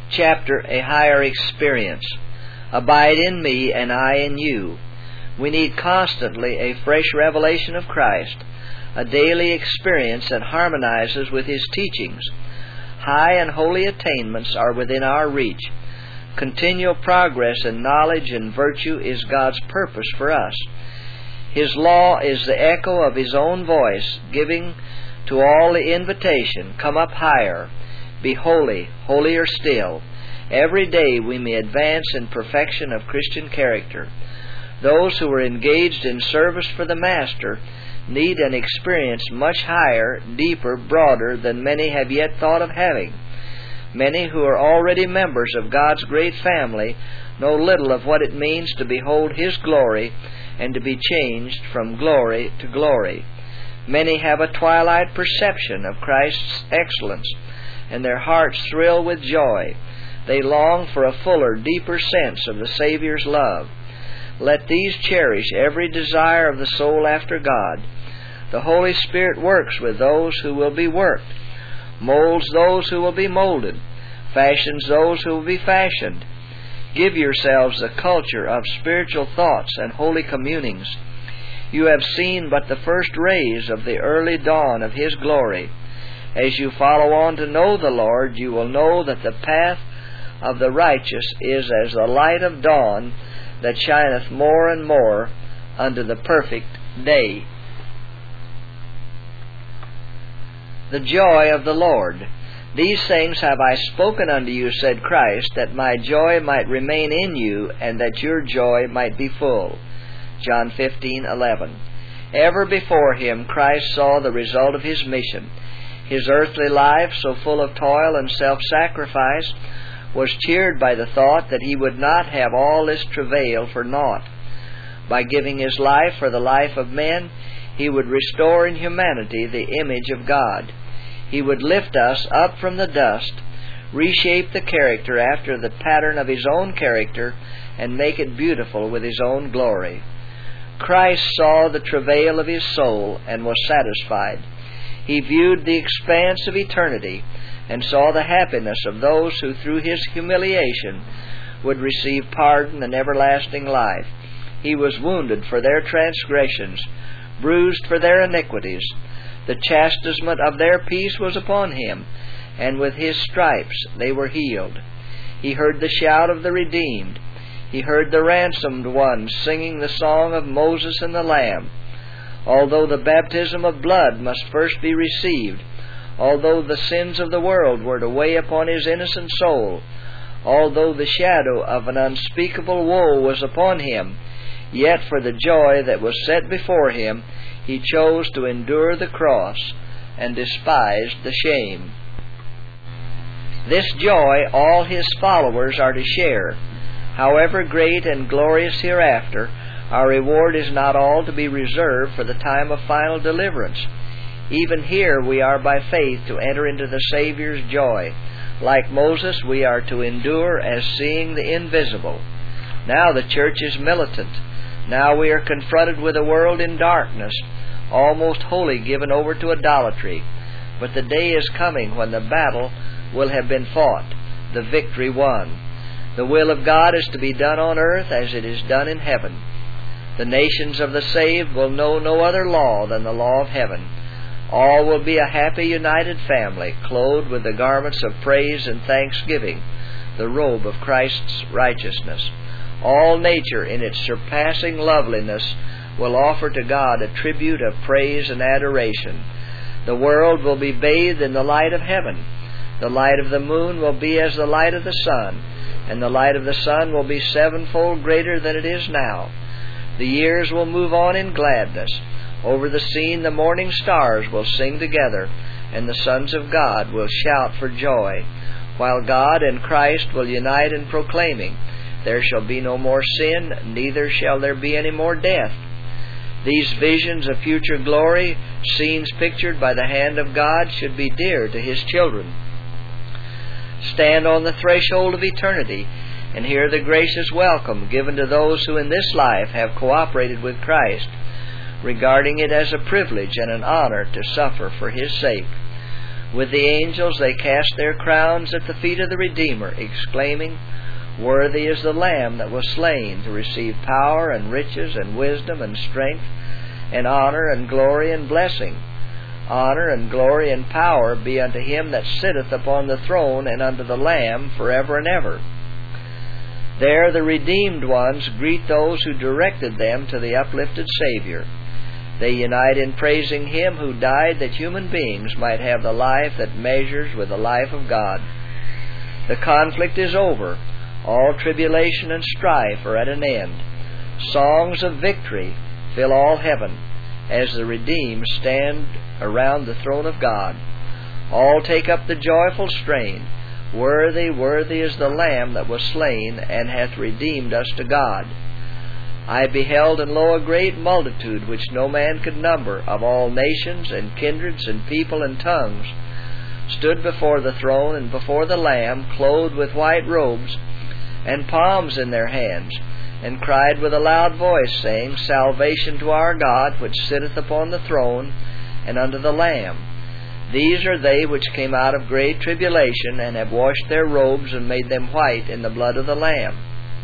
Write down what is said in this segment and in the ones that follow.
chapter, A Higher Experience. Abide in me and I in you. We need constantly a fresh revelation of Christ, a daily experience that harmonizes with His teachings. High and holy attainments are within our reach. Continual progress in knowledge and virtue is God's purpose for us. His law is the echo of His own voice, giving to all the invitation, come up higher, be holy, holier still. Every day we may advance in perfection of Christian character. Those who are engaged in service for the Master need an experience much higher, deeper, broader than many have yet thought of having. Many who are already members of God's great family know little of what it means to behold His glory and to be changed from glory to glory. Many have a twilight perception of Christ's excellence, and their hearts thrill with joy. They long for a fuller, deeper sense of the Savior's love. Let these cherish every desire of the soul after God. The Holy Spirit works with those who will be worked, molds those who will be molded, fashions those who will be fashioned. Give yourselves the culture of spiritual thoughts and holy communings. You have seen but the first rays of the early dawn of His glory. As you follow on to know the Lord, you will know that the path of the righteous is as the light of dawn that shineth more and more unto the perfect day. The joy of the Lord. These things have I spoken unto you, said Christ, that my joy might remain in you, and that your joy might be full. John 15:11. Ever before Him Christ saw the result of His mission. His earthly life, so full of toil and self-sacrifice, was cheered by the thought that He would not have all this travail for naught. By giving His life for the life of men, He would restore in humanity the image of God. He would lift us up from the dust, reshape the character after the pattern of His own character, and make it beautiful with His own glory. Christ saw the travail of His soul and was satisfied. He viewed the expanse of eternity and saw the happiness of those who through His humiliation would receive pardon and everlasting life. He was wounded for their transgressions, bruised for their iniquities. The chastisement of their peace was upon Him, and with His stripes they were healed. He heard the shout of the redeemed. He heard the ransomed ones singing the song of Moses and the Lamb. Although the baptism of blood must first be received, although the sins of the world were to weigh upon His innocent soul, although the shadow of an unspeakable woe was upon Him, yet for the joy that was set before Him, He chose to endure the cross and despised the shame. This joy all His followers are to share. However great and glorious hereafter, our reward is not all to be reserved for the time of final deliverance. Even here we are by faith to enter into the Savior's joy. Like Moses, we are to endure as seeing the invisible. Now the church is militant. Now we are confronted with a world in darkness, almost wholly given over to idolatry. But the day is coming when the battle will have been fought, the victory won. The will of God is to be done on earth as it is done in heaven. The nations of the saved will know no other law than the law of heaven. All will be a happy, united family, clothed with the garments of praise and thanksgiving, the robe of Christ's righteousness. All nature in its surpassing loveliness will offer to God a tribute of praise and adoration. The world will be bathed in the light of heaven. The light of the moon will be as the light of the sun, and the light of the sun will be sevenfold greater than it is now. The years will move on in gladness. Over the scene the morning stars will sing together, and the sons of God will shout for joy, while God and Christ will unite in proclaiming, "There shall be no more sin, neither shall there be any more death." These visions of future glory, scenes pictured by the hand of God, should be dear to His children. Stand on the threshold of eternity and hear the gracious welcome given to those who in this life have cooperated with Christ, regarding it as a privilege and an honor to suffer for His sake. With the angels they cast their crowns at the feet of the Redeemer, exclaiming, Worthy is the Lamb that was slain to receive power and riches and wisdom and strength and honor and glory and blessing. Honor and glory and power be unto him that sitteth upon the throne and unto the Lamb forever and ever. There the redeemed ones greet those who directed them to the uplifted Savior. They unite in praising Him who died that human beings might have the life that measures with the life of God. The conflict is over. All tribulation and strife are at an end. Songs of victory fill all heaven as the redeemed stand around the throne of God. All take up the joyful strain. Worthy, worthy is the Lamb that was slain and hath redeemed us to God. I beheld, and lo, a great multitude, which no man could number, of all nations and kindreds and people and tongues, stood before the throne and before the Lamb, clothed with white robes, and palms in their hands, and cried with a loud voice, saying, Salvation to our God, which sitteth upon the throne, and unto the Lamb. These are they which came out of great tribulation, and have washed their robes, and made them white in the blood of the Lamb.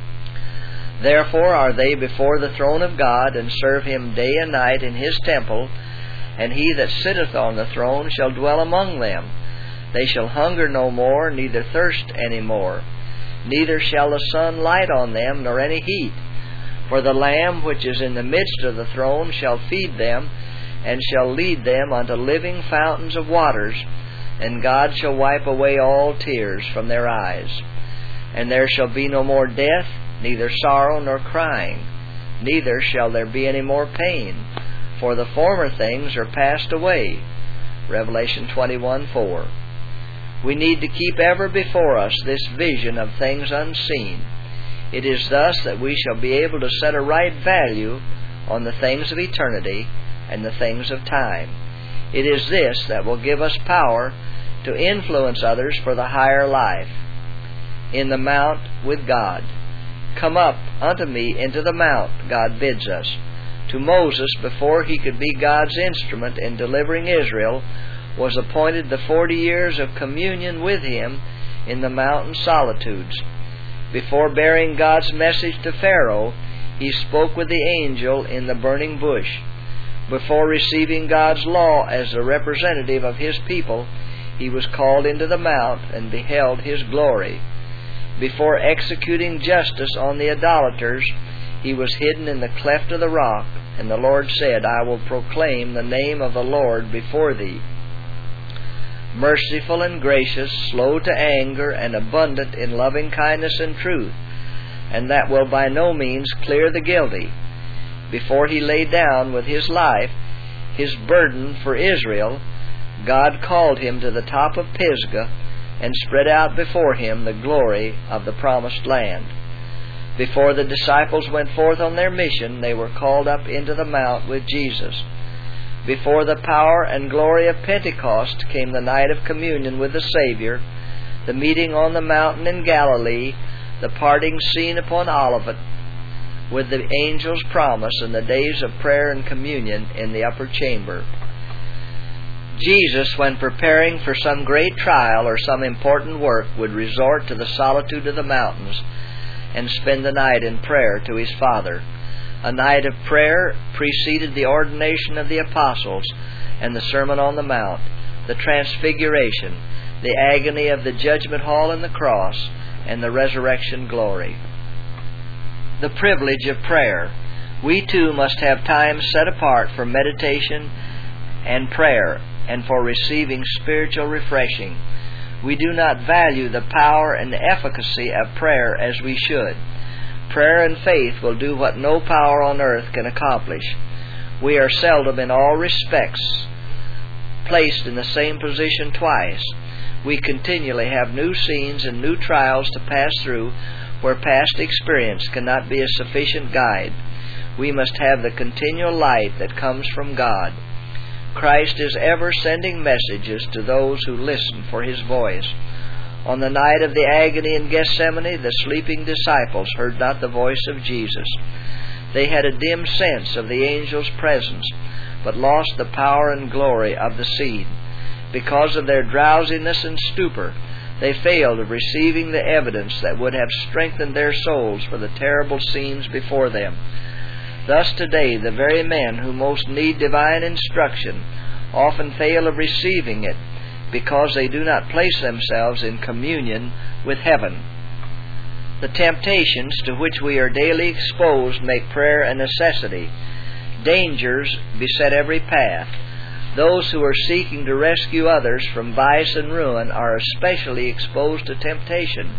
Therefore are they before the throne of God, and serve Him day and night in His temple, and He that sitteth on the throne shall dwell among them. They shall hunger no more, neither thirst any more. Neither shall the sun light on them, nor any heat. For the Lamb which is in the midst of the throne shall feed them, and shall lead them unto living fountains of waters, and God shall wipe away all tears from their eyes. And there shall be no more death, neither sorrow nor crying, neither shall there be any more pain, for the former things are passed away. Revelation 21:4. We need to keep ever before us this vision of things unseen. It is thus that we shall be able to set a right value on the things of eternity and the things of time. It is this that will give us power to influence others for the higher life. In the mount with God. Come up unto me into the mount, God bids us. To Moses, before he could be God's instrument in delivering Israel, was appointed the 40 years of communion with Him in the mountain solitudes. Before bearing God's message to Pharaoh, he spoke with the angel in the burning bush. Before receiving God's law as the representative of His people, he was called into the mount and beheld His glory. Before executing justice on the idolaters, he was hidden in the cleft of the rock, and the Lord said, I will proclaim the name of the Lord before thee. Merciful and gracious, slow to anger, and abundant in loving kindness and truth, and that will by no means clear the guilty. Before He laid down with His life His burden for Israel, God called him to the top of Pisgah, and spread out before him the glory of the promised land. Before the disciples went forth on their mission, they were called up into the mount with Jesus. Before the power and glory of Pentecost came the night of communion with the Savior, the meeting on the mountain in Galilee, the parting scene upon Olivet, with the angel's promise, and the days of prayer and communion in the upper chamber. Jesus, when preparing for some great trial or some important work, would resort to the solitude of the mountains and spend the night in prayer to His Father. A night of prayer preceded the ordination of the apostles and the Sermon on the Mount, the transfiguration, the agony of the judgment hall and the cross, and the resurrection glory. The privilege of prayer. We too must have time set apart for meditation and prayer, and for receiving spiritual refreshing. We do not value the power and the efficacy of prayer as we should. Prayer and faith will do what no power on earth can accomplish. We are seldom in all respects placed in the same position twice. We continually have new scenes and new trials to pass through where past experience cannot be a sufficient guide. We must have the continual light that comes from God. Christ is ever sending messages to those who listen for His voice. On the night of the agony in Gethsemane, the sleeping disciples heard not the voice of Jesus. They had a dim sense of the angel's presence, but lost the power and glory of the scene. Because of their drowsiness and stupor, they failed of receiving the evidence that would have strengthened their souls for the terrible scenes before them. Thus today, the very men who most need divine instruction often fail of receiving it because they do not place themselves in communion with heaven. The temptations to which we are daily exposed make prayer a necessity. Dangers beset every path. Those who are seeking to rescue others from vice and ruin are especially exposed to temptation.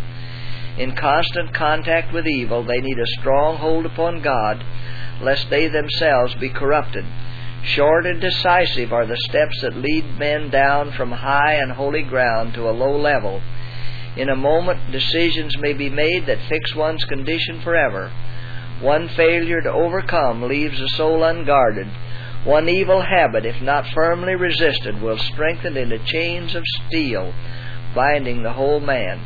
In constant contact with evil, they need a strong hold upon God, lest they themselves be corrupted. Short and decisive are the steps that lead men down from high and holy ground to a low level. In a moment, decisions may be made that fix one's condition forever. One failure to overcome leaves the soul unguarded. One evil habit, if not firmly resisted, will strengthen into chains of steel, binding the whole man.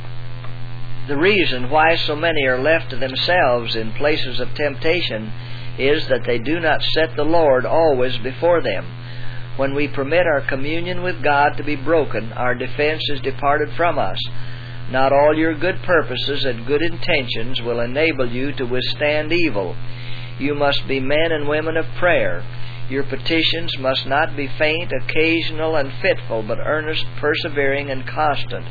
The reason why so many are left to themselves in places of temptation is that they do not set the Lord always before them. When we permit our communion with God to be broken, our defense is departed from us. Not all your good purposes and good intentions will enable you to withstand evil. You must be men and women of prayer. Your petitions must not be faint, occasional, and fitful, but earnest, persevering, and constant.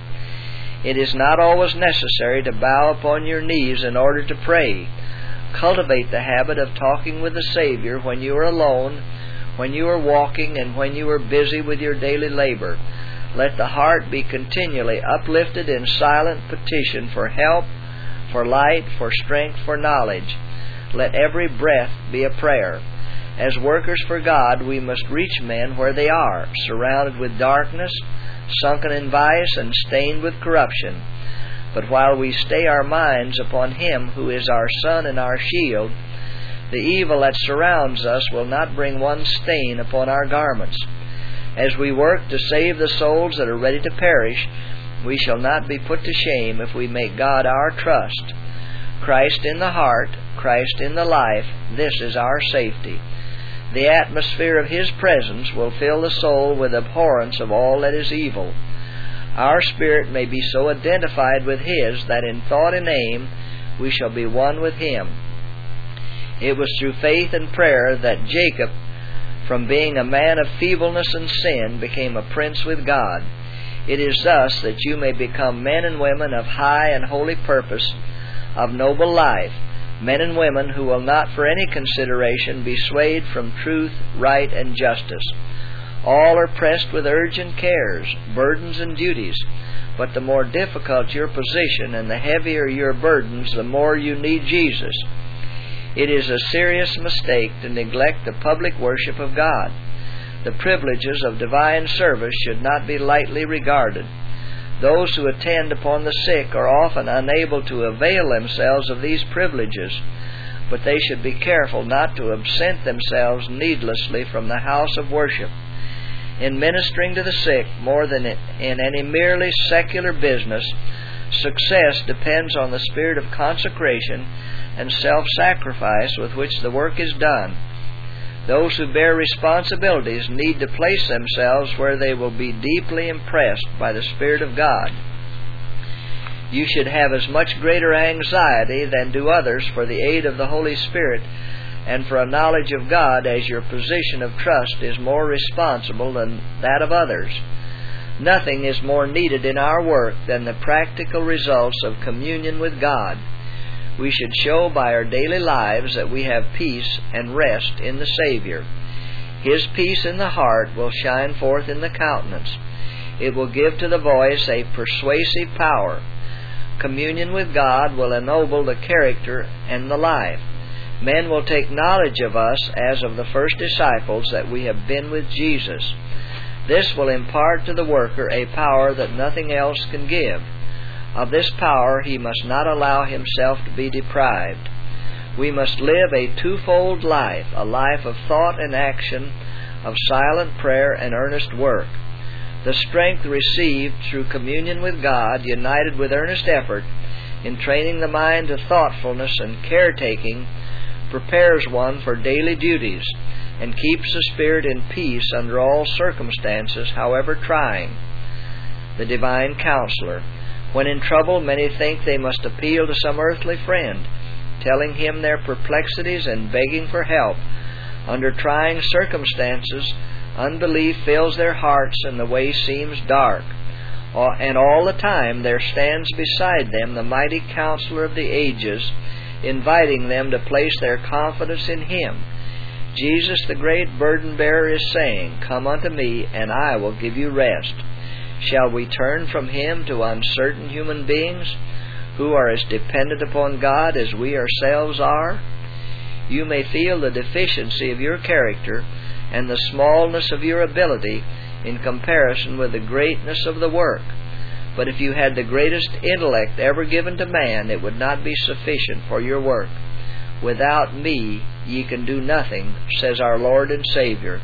It is not always necessary to bow upon your knees in order to pray. Cultivate the habit of talking with the Savior when you are alone, when you are walking, and when you are busy with your daily labor. Let the heart be continually uplifted in silent petition for help, for light, for strength, for knowledge. Let every breath be a prayer. As workers for God, we must reach men where they are, surrounded with darkness, sunken in vice, and stained with corruption. But while we stay our minds upon Him who is our sun and our shield, the evil that surrounds us will not bring one stain upon our garments. As we work to save the souls that are ready to perish, we shall not be put to shame if we make God our trust. Christ in the heart, Christ in the life, this is our safety. The atmosphere of His presence will fill the soul with abhorrence of all that is evil. Our spirit may be so identified with His that in thought and aim we shall be one with Him. It was through faith and prayer that Jacob, from being a man of feebleness and sin, became a prince with God. It is thus that you may become men and women of high and holy purpose, of noble life, men and women who will not for any consideration be swayed from truth, right, and justice. All are pressed with urgent cares, burdens, and duties, but the more difficult your position and the heavier your burdens, the more you need Jesus. It is a serious mistake to neglect the public worship of God. The privileges of divine service should not be lightly regarded. Those who attend upon the sick are often unable to avail themselves of these privileges, but they should be careful not to absent themselves needlessly from the house of worship. In ministering to the sick, more than in any merely secular business, success depends on the spirit of consecration and self-sacrifice with which the work is done. Those who bear responsibilities need to place themselves where they will be deeply impressed by the Spirit of God. You should have as much greater anxiety than do others for the aid of the Holy Spirit and for a knowledge of God, as your position of trust is more responsible than that of others. Nothing is more needed in our work than the practical results of communion with God. We should show by our daily lives that we have peace and rest in the Savior. His peace in the heart will shine forth in the countenance. It will give to the voice a persuasive power. Communion with God will ennoble the character and the life. Men will take knowledge of us as of the first disciples that we have been with Jesus. This will impart to the worker a power that nothing else can give. Of this power he must not allow himself to be deprived. We must live a twofold life, a life of thought and action, of silent prayer and earnest work. The strength received through communion with God, united with earnest effort in training the mind to thoughtfulness and caretaking, prepares one for daily duties. and keeps the spirit in peace under all circumstances, however trying. The Divine Counselor. When in trouble, many think they must appeal to some earthly friend, telling him their perplexities and begging for help. Under trying circumstances, unbelief fills their hearts and the way seems dark. And all the time there stands beside them the mighty Counselor of the ages, inviting them to place their confidence in Him. Jesus, the great burden-bearer, is saying, "Come unto me, and I will give you rest." Shall we turn from Him to uncertain human beings who are as dependent upon God as we ourselves are? You may feel the deficiency of your character and the smallness of your ability in comparison with the greatness of the work. But if you had the greatest intellect ever given to man, it would not be sufficient for your work. "Without me ye can do nothing," says our Lord and Savior.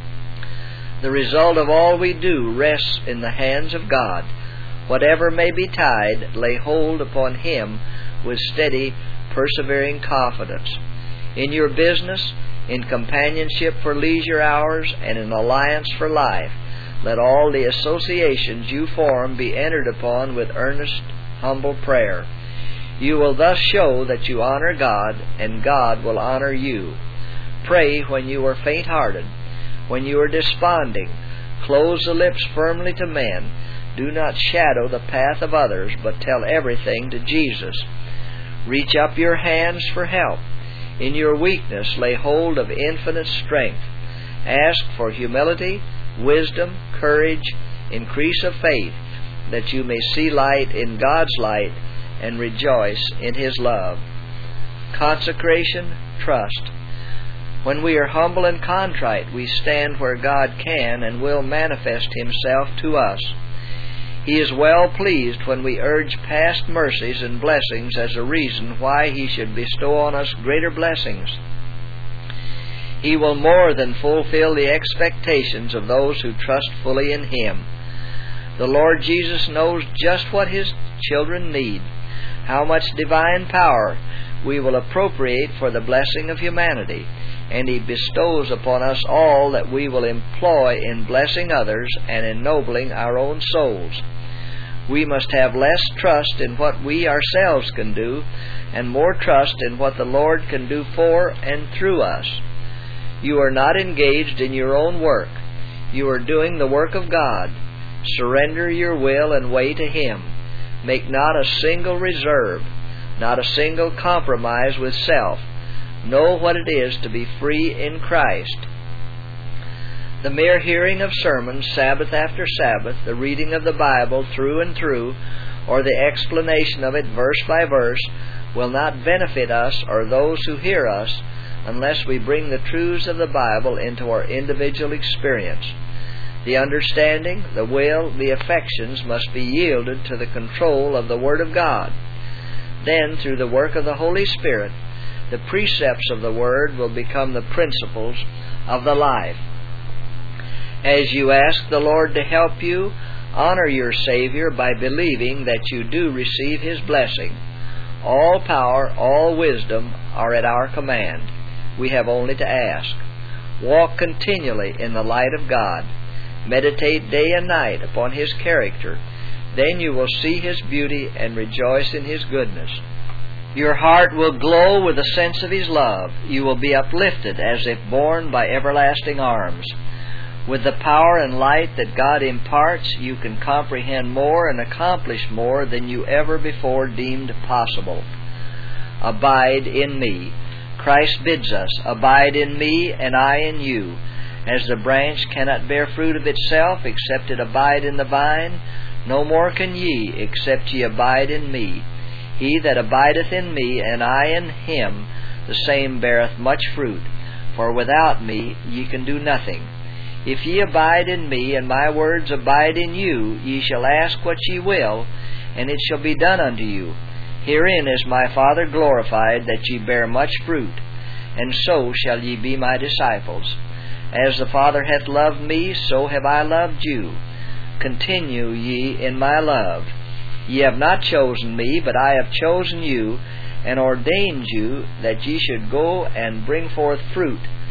The result of all we do rests in the hands of God. Whatever may betide, lay hold upon Him with steady, persevering confidence. In your business, in companionship for leisure hours, and in alliance for life, let all the associations you form be entered upon with earnest, humble prayer. You will thus show that you honor God, and God will honor you. Pray when you are faint-hearted, when you are desponding. Close the lips firmly to men. Do not shadow the path of others, but tell everything to Jesus. Reach up your hands for help. In your weakness, lay hold of infinite strength. Ask for humility, wisdom, courage, increase of faith, that you may see light in God's light and rejoice in His love. Consecration, trust. When we are humble and contrite, we stand where God can and will manifest Himself to us. He is well pleased when we urge past mercies and blessings as a reason why He should bestow on us greater blessings. He will more than fulfill the expectations of those who trust fully in Him. The Lord Jesus knows just what His children need, how much divine power we will appropriate for the blessing of humanity, and He bestows upon us all that we will employ in blessing others and ennobling our own souls. We must have less trust in what we ourselves can do, and more trust in what the Lord can do for and through us. You are not engaged in your own work. You are doing the work of God. Surrender your will and way to Him. Make not a single reserve, not a single compromise with self. Know what it is to be free in Christ. The mere hearing of sermons, Sabbath after Sabbath, the reading of the Bible through and through, or the explanation of it verse by verse, will not benefit us or those who hear us unless we bring the truths of the Bible into our individual experience. The understanding, the will, the affections must be yielded to the control of the Word of God. Then, through the work of the Holy Spirit, the precepts of the Word will become the principles of the life. As you ask the Lord to help you, honor your Savior by believing that you do receive His blessing. All power, all wisdom are at our command. We have only to ask. Walk continually in the light of God. Meditate day and night upon His character. Then you will see His beauty and rejoice in His goodness. Your heart will glow with a sense of His love. You will be uplifted as if borne by everlasting arms. With the power and light that God imparts, you can comprehend more and accomplish more than you ever before deemed possible. Abide in me. Christ bids us, abide in me and I in you. As the branch cannot bear fruit of itself except it abide in the vine, no more can ye except ye abide in me. He that abideth in me and I in him, the same beareth much fruit. For without me ye can do nothing. If ye abide in me, and my words abide in you, ye shall ask what ye will, and it shall be done unto you. Herein is my Father glorified, that ye bear much fruit, and so shall ye be my disciples. As the Father hath loved me, so have I loved you. Continue ye in my love. Ye have not chosen me, but I have chosen you, and ordained you that ye should go and bring forth fruit,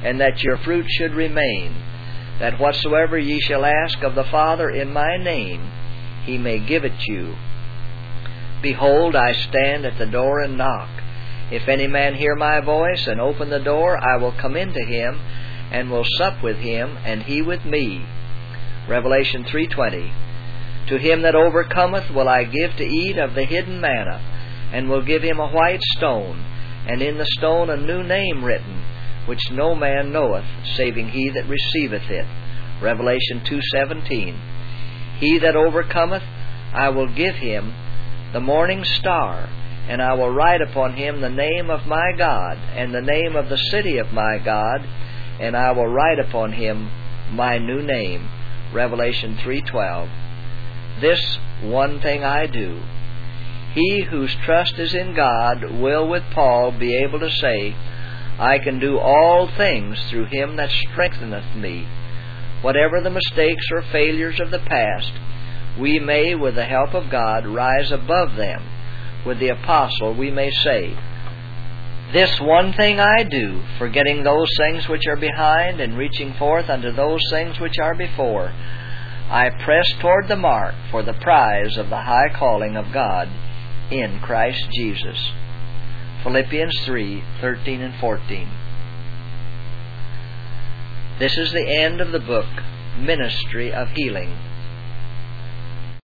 and that your fruit should remain, that whatsoever ye shall ask of the Father in my name, He may give it you. Behold, I stand at the door and knock. If any man hear my voice and open the door, I will come into him, and will sup with him, and he with me. Revelation 3:20. To him that overcometh will I give to eat of the hidden manna, and will give him a white stone, and in the stone a new name written, which no man knoweth, saving he that receiveth it. Revelation 2:17. He that overcometh, I will give him the morning star, and I will write upon him the name of my God, and the name of the city of my God, and I will write upon him my new name. Revelation 3:12. This one thing I do. He whose trust is in God will, with Paul, be able to say, I can do all things through Him that strengtheneth me. Whatever the mistakes or failures of the past, we may, with the help of God, rise above them. With the apostle, we may say, This one thing I do, forgetting those things which are behind, and reaching forth unto those things which are before. I press toward the mark for the prize of the high calling of God in Christ Jesus. Philippians 3:13 and 14. This is the end of the book, Ministry of Healing.